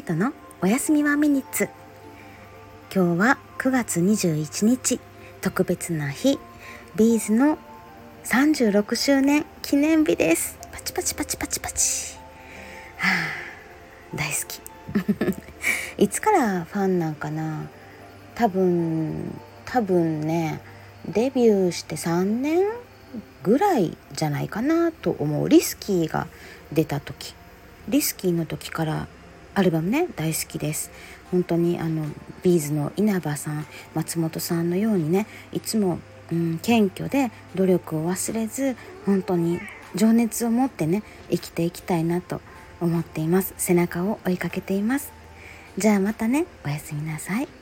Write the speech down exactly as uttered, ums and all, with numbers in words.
トのおやすみワンミニッツ。今日はくがつにじゅういちにち、特別な日、ビーズのさんじゅうろくしゅうねん記念日です。パチパチパチパチパチ、はあ、大好きいつからファンなんかな。多分多分ねデビューしてさんねんぐらいじゃないかなと思う。リスキーが出た時、リスキーの時からアルバムね大好きです。本当にあのビーズの稲葉さん、松本さんのようにね、いつも、うん、謙虚で努力を忘れず、本当に情熱を持ってね生きていきたいなと思っています。背中を追いかけています。じゃあまたね、おやすみなさい。